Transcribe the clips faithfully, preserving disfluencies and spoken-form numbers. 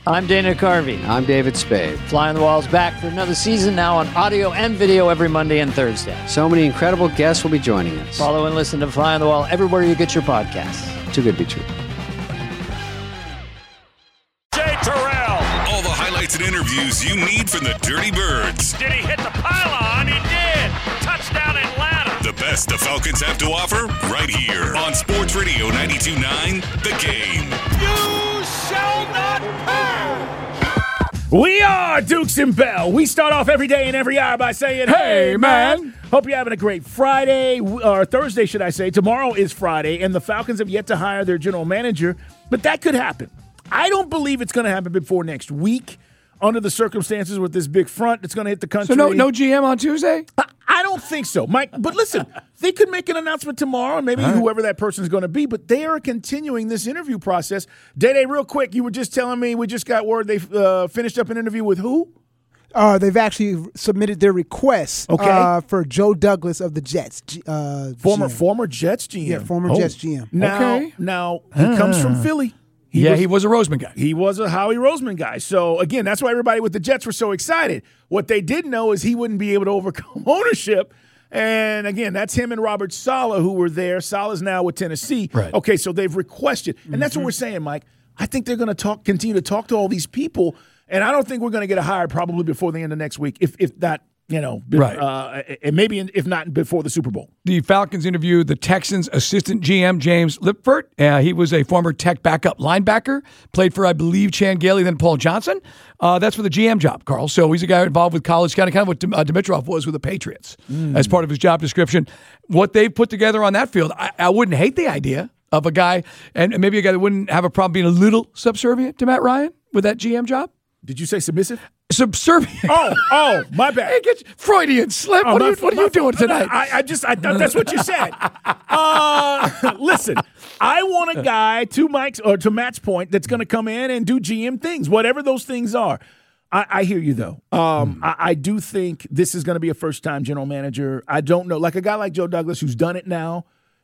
I'm Dana Carvey. I'm David Spade. Fly on the Wall's back for another season, now on audio and video every Monday and Thursday. So many incredible guests will be joining us. Follow and listen to Fly on the Wall everywhere you get your podcasts. Too good to be true. Jay Terrell. All the highlights and interviews you need from the Dirty Birds. Did he hit the pylon? He did. Touchdown Atlanta. The best the Falcons have to offer right here on Sports Radio ninety-two point nine The Game. You shall not pass. We are Dukes and Bell. We start off every day and every hour by saying, hey, man. Hope you're having a great Friday, or Thursday, should I say. Tomorrow is Friday, and the Falcons have yet to hire their general manager, but that could happen. I don't believe it's going to happen before next week under the circumstances with this big front that's going to hit the country. So no, no G M on Tuesday? I, I don't think so, Mike. But listen, they could make an announcement tomorrow, and maybe right. whoever that person is going to be, but they are continuing this interview process. Day-Day, real quick, you were just telling me we just got word they uh, finished up an interview with who? Uh, they've actually submitted their request okay. uh, for Joe Douglas of the Jets. Uh, former G M. former Jets G M. Yeah, former oh. Jets G M. Now, okay. now he uh. comes from Philly. He yeah, was, he was a Roseman guy. He was a Howie Roseman guy. So, again, that's why everybody with the Jets were so excited. What they didn't know is he wouldn't be able to overcome ownership. And, again, that's him and Robert Saleh who were there. Saleh's now with Tennessee. Right. Okay, so they've requested. And mm-hmm. that's what we're saying, Mike. I think they're going to talk, continue to talk to all these people. And I don't think we're going to get a hire probably before the end of next week, if if not, you know, right. uh, and maybe in, if not before the Super Bowl. The Falcons interviewed the Texans' assistant G M, James Lipfert. Uh, he was a former Tech backup linebacker, played for, I believe, Chan Gailey, then Paul Johnson. Uh, that's for the G M job, Carl. So he's a guy involved with college, kind of, kind of what uh, Dimitrov was with the Patriots mm. as part of his job description. What they've put together on that field, I, I wouldn't hate the idea of a guy, and maybe a guy that wouldn't have a problem being a little subservient to Matt Ryan with that G M job. Did you say submissive? Subservient. Oh, oh, my bad. Hey, get Freudian slip. Oh, what are you, fault, what are you doing fault. tonight? I, I just, I thought that's what you said. Uh, listen, I want a guy, to Mike's or to Matt's point, that's going to come in and do G M things, whatever those things are. I, I hear you, though. Um, hmm. I, I do think this is going to be a first-time general manager. I don't know. Like a guy like Joe Douglas who's done it now,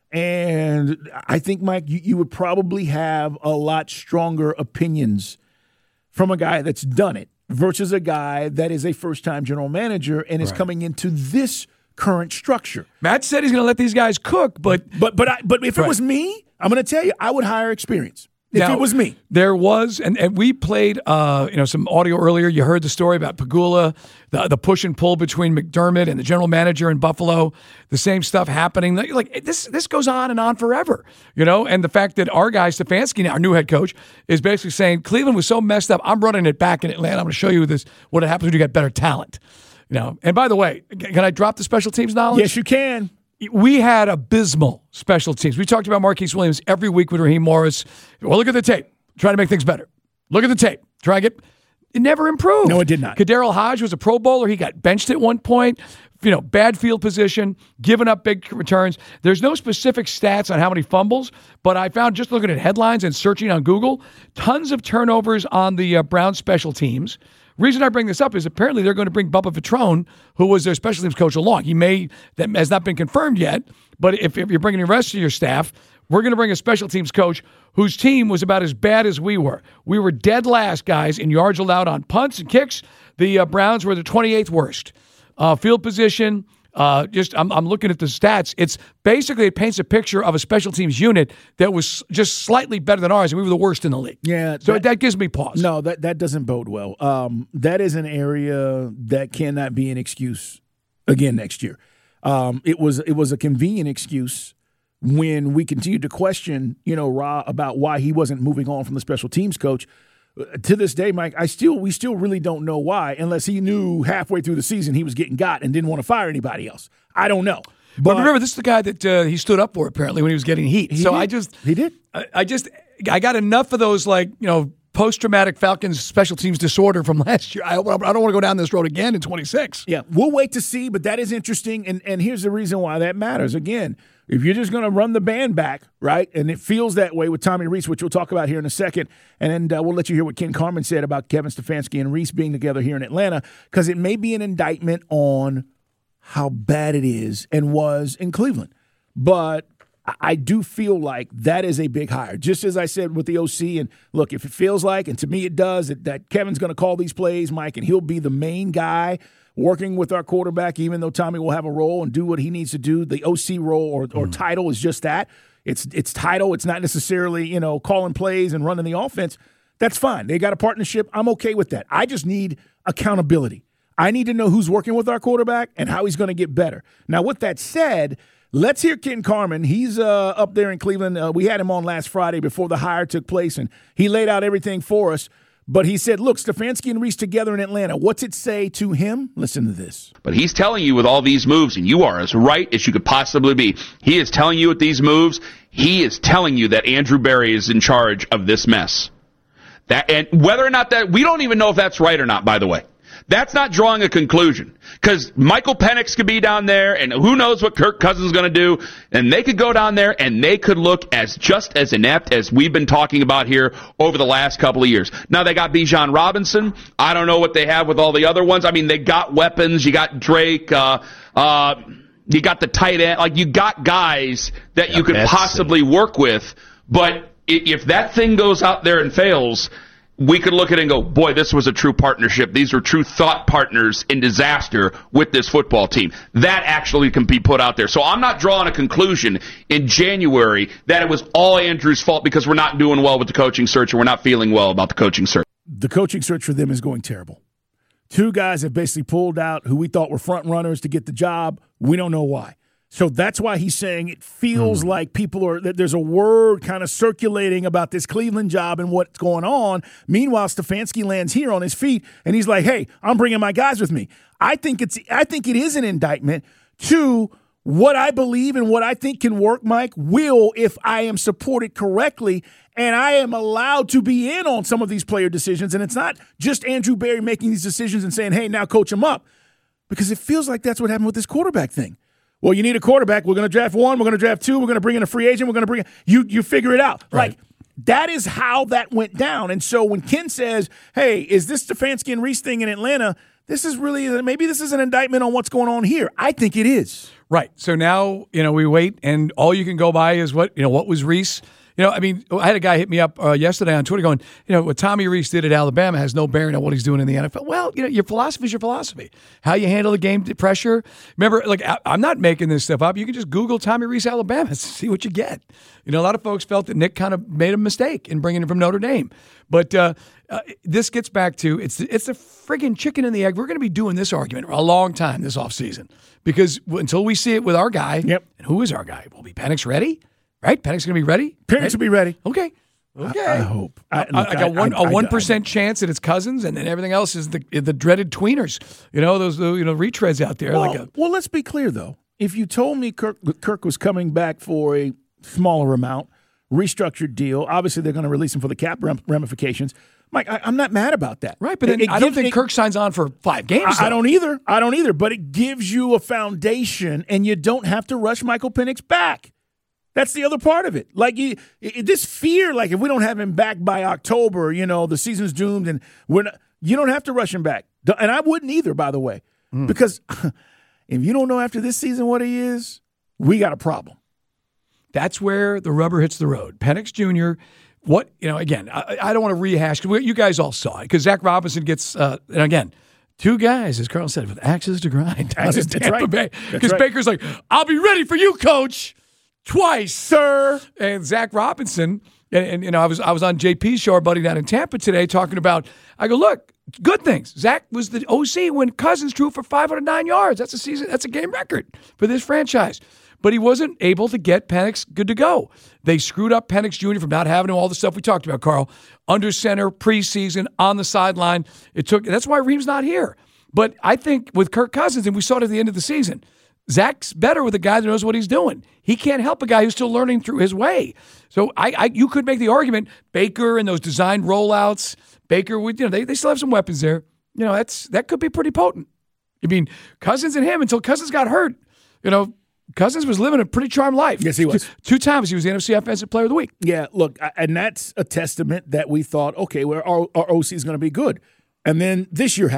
and I think, Mike, you, you would probably have a lot stronger opinions from a guy that's done it versus a guy that is a first-time general manager and is right. coming into this current structure. Matt said he's going to let these guys cook, but but but I, but if right. it was me, I'm going to tell you, I would hire experience. If now, it was me. There was, and, and we played uh, you know, some audio earlier. You heard the story about Pagula, the, the push and pull between McDermott and the general manager in Buffalo, the same stuff happening. Like this this goes on and on forever, you know, and the fact that our guy, Stefanski, now our new head coach, is basically saying Cleveland was so messed up, I'm running it back in Atlanta. I'm going to show you this what happens when you get better talent. You know, and by the way, can I drop the special teams knowledge? Yes, you can. We had abysmal special teams. We talked about Marquise Williams every week with Raheem Morris. Well, look at the tape. Try to make things better. Look at the tape. Try to get – it never improved. No, it did not. Kaderil Hodge was a Pro Bowler. He got benched at one point. You know, bad field position, giving up big returns. There's no specific stats on how many fumbles, but I found just looking at headlines and searching on Google, tons of turnovers on the uh, Browns special teams. Reason I bring this up is apparently they're going to bring Bubba Vitrone, who was their special teams coach, along. He may, that has not been confirmed yet, but if, if you're bringing the rest of your staff, we're going to bring a special teams coach whose team was about as bad as we were. We were dead last, guys, in yards allowed on punts and kicks. The uh, Browns were the twenty-eighth worst. Uh, field position, uh, just I'm, I'm looking at the stats. It's basically, it paints a picture of a special teams unit that was just slightly better than ours, and we were the worst in the league. Yeah, so that, that gives me pause. No, that, that doesn't bode well. Um, that is an area that cannot be an excuse again next year. Um, it was it was a convenient excuse when we continued to question, you know, Ra about why he wasn't moving on from the special teams coach. To this day, Mike, I still we still really don't know why, unless he knew halfway through the season he was getting got and didn't want to fire anybody else. I don't know. But, But remember, this is the guy that uh, he stood up for apparently when he was getting heat. He so did. I just He did. I, I just I got enough of those, like, you know, post-traumatic Falcons special teams disorder from last year. I, I don't want to go down this road again in twenty-six. Yeah, we'll wait to see, but that is interesting, and and here's the reason why that matters. Again, if you're just going to run the band back, right, and it feels that way with Tommy Rees, which we'll talk about here in a second, and then uh, we'll let you hear what Ken Carman said about Kevin Stefanski and Rees being together here in Atlanta, because it may be an indictment on how bad it is and was in Cleveland. But I do feel like that is a big hire. Just as I said with the O C, and look, if it feels like, and to me it does, that, that Kevin's going to call these plays, Mike, and he'll be the main guy working with our quarterback, even though Tommy will have a role and do what he needs to do. The O C role or, or mm. title is just that. It's it's title. It's not necessarily, you know, calling plays and running the offense. That's fine. They got a partnership. I'm okay with that. I just need accountability. I need to know who's working with our quarterback and how he's going to get better. Now, with that said, let's hear Ken Carman. He's uh, up there in Cleveland. Uh, we had him on last Friday before the hire took place, and he laid out everything for us. But he said, look, Stefanski and Reese together in Atlanta. What's it say to him? Listen to this. But he's telling you with all these moves, and you are as right as you could possibly be. He is telling you with these moves, he is telling you that Andrew Berry is in charge of this mess. That, and whether or not that, we don't even know if that's right or not, by the way. That's not drawing a conclusion, because Michael Penix could be down there, and who knows what Kirk Cousins is going to do, and they could go down there, and they could look as just as inept as we've been talking about here over the last couple of years. Now, they got Bijan Robinson. I don't know what they have with all the other ones. I mean, they got weapons. You got Drake. Uh, uh, you got the tight end. Like, you got guys that yeah, you could possibly work with, but if that thing goes out there and fails, we could look at it and go, boy, this was a true partnership. These are true thought partners in disaster with this football team. That actually can be put out there. So I'm not drawing a conclusion in January that it was all Andrew's fault because we're not doing well with the coaching search and we're not feeling well about the coaching search. The coaching search for them is going terrible. Two guys have basically pulled out who we thought were front runners to get the job. We don't know why. So that's why he's saying it feels mm. like people are, that there's a word kind of circulating about this Cleveland job and what's going on. Meanwhile, Stefanski lands here on his feet, and he's like, hey, I'm bringing my guys with me. I think it's, I think it is an indictment to what I believe and what I think can work, Mike, will if I am supported correctly and I am allowed to be in on some of these player decisions. And it's not just Andrew Berry making these decisions and saying, hey, now coach him up. Because it feels like that's what happened with this quarterback thing. Well, you need a quarterback. We're going to draft one. We're going to draft two. We're going to bring in a free agent. We're going to bring in – you you figure it out. Right. Like, that is how that went down. And so when Ken says, hey, is this Stefanski and Reese thing in Atlanta, this is really – maybe this is an indictment on what's going on here. I think it is. Right. So now, you know, we wait, and all you can go by is what, you know, what was Reese – You know, I mean, I had a guy hit me up uh, yesterday on Twitter going, you know, what Tommy Reese did at Alabama has no bearing on what he's doing in the N F L. Well, you know, your philosophy is your philosophy. How you handle the game pressure. Remember, like, I, I'm not making this stuff up. You can just Google Tommy Reese, Alabama, and see what you get. You know, a lot of folks felt that Nick kind of made a mistake in bringing him from Notre Dame. But uh, uh, this gets back to, it's the, it's the friggin' chicken and the egg. We're going to be doing this argument for a long time this offseason because until we see it with our guy, yep. And who is our guy? Will be Penix ready? Right? Penix going to be ready? Penix right? will be ready. Okay. Okay. I, I hope. I, look, I, I got one, I, I, a one percent chance that it's Cousins, and then everything else is the the dreaded tweeners. You know, those you know retreads out there. Well, like a, well, let's be clear, though. If you told me Kirk, Kirk was coming back for a smaller amount, restructured deal, obviously they're going to release him for the cap ramifications. Mike, I, I'm not mad about that. Right, but then it, it I don't think it, Kirk signs on for five games. I, I don't either. I don't either. But it gives you a foundation, and you don't have to rush Michael Penix back. That's the other part of it. Like, you, this fear, like, if we don't have him back by October, you know, the season's doomed, and we're not, you don't have to rush him back. And I wouldn't either, by the way, mm. because if you don't know after this season what he is, we got a problem. That's where the rubber hits the road. Penix Junior, what, you know, again, I, I don't want to rehash, because you guys all saw it, because Zach Robinson gets, uh, and again, two guys, as Carl said, with axes to grind. Axes, that's right. Because right. Baker's like, I'll be ready for you, coach. Twice, sir. And Zach Robinson, and, and you know, I was I was on J P's show, our buddy down in Tampa today, talking about, I go, look, good things. Zach was the O C when Cousins threw for five hundred nine yards. That's a season, that's a game record for this franchise. But he wasn't able to get Penix good to go. They screwed up Penix Junior from not having all the stuff we talked about, Carl. Under center, preseason, on the sideline. It took. That's why Reem's not here. But I think with Kirk Cousins, and we saw it at the end of the season, Zach's better with a guy that knows what he's doing. He can't help a guy who's still learning through his way. So I, I you could make the argument, Baker and those designed rollouts, Baker would, you know, they, they still have some weapons there. You know, that's that could be pretty potent. I mean, Cousins and him, until Cousins got hurt, you know, Cousins was living a pretty charmed life. Yes, he was. Two, two times he was the N F C Offensive Player of the Week. Yeah, look, and that's a testament that we thought, okay, well, our, our O C is going to be good. And then this year happened.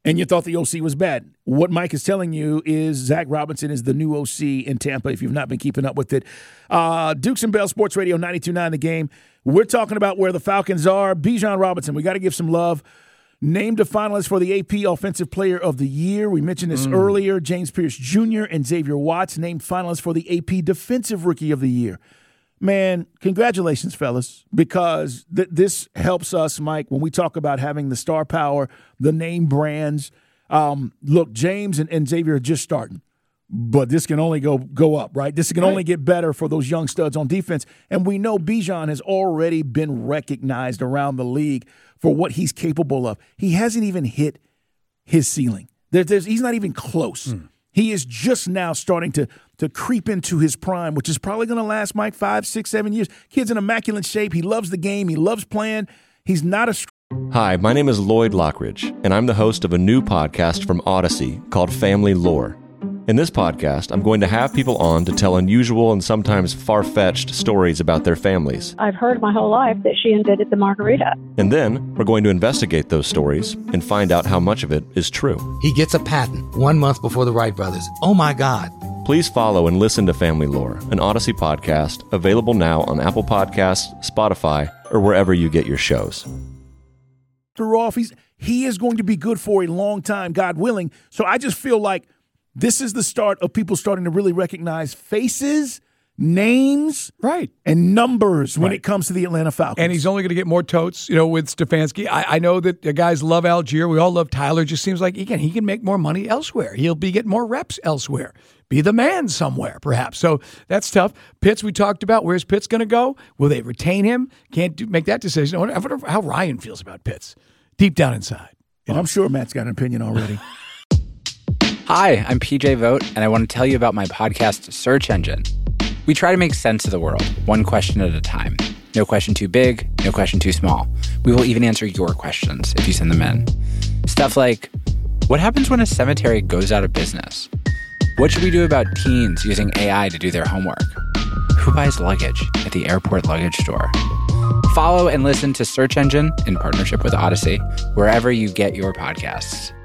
and you thought the O C was bad. What Mike is telling you is Zach Robinson is the new O C in Tampa, if you've not been keeping up with it. Uh, Dukes and Bell Sports Radio ninety-two point nine The Game. We're talking about where the Falcons are. Bijan Robinson, we got to give some love. Named a finalist for the A P Offensive Player of the Year. We mentioned this mm. earlier. James Pierce Junior and Xavier Watts named finalists for the A P Defensive Rookie of the Year. Man, congratulations, fellas, because th- this helps us, Mike, when we talk about having the star power, the name brands. Um, look, James and, and Xavier are just starting, but this can only go go up, right? This can right. only get better for those young studs on defense. And we know Bijan has already been recognized around the league for what he's capable of. He hasn't even hit his ceiling. There, there's, he's not even close. Mm. He is just now starting to to creep into his prime, which is probably going to last, Mike, five, six, seven years. Kid's in immaculate shape. He loves the game. He loves playing. He's not a... Hi, my name is Lloyd Lockridge, and I'm the host of a new podcast from Odyssey called Family Lore. In this podcast, I'm going to have people on to tell unusual and sometimes far-fetched stories about their families. I've heard my whole life that she invented the margarita. And then we're going to investigate those stories and find out how much of it is true. He gets a patent one month before the Wright brothers. Oh my God. Please follow and listen to Family Lore, an Odyssey podcast, available now on Apple Podcasts, Spotify, or wherever you get your shows. Through off, he's, he is going to be good for a long time, God willing. So I just feel like this is the start of people starting to really recognize faces, names, right, and numbers when right. it comes to the Atlanta Falcons. And he's only going to get more totes, you know, with Stefanski. I, I know that the guys love Algier. We all love Tyler. It just seems like, again, he can make more money elsewhere. He'll be getting more reps elsewhere. Be the man somewhere, perhaps. So that's tough. Pitts, we talked about. Where's Pitts going to go? Will they retain him? Can't do, make that decision. I wonder, I wonder how Ryan feels about Pitts deep down inside. You know? I'm sure Matt's got an opinion already. Hi, I'm P J Vogt, and I want to tell you about my podcast, Search Engine. We try to make sense of the world, one question at a time. No question too big, no question too small. We will even answer your questions if you send them in. Stuff like, what happens when a cemetery goes out of business? What should we do about teens using A I to do their homework? Who buys luggage at the airport luggage store? Follow and listen to Search Engine in partnership with Odyssey, wherever you get your podcasts.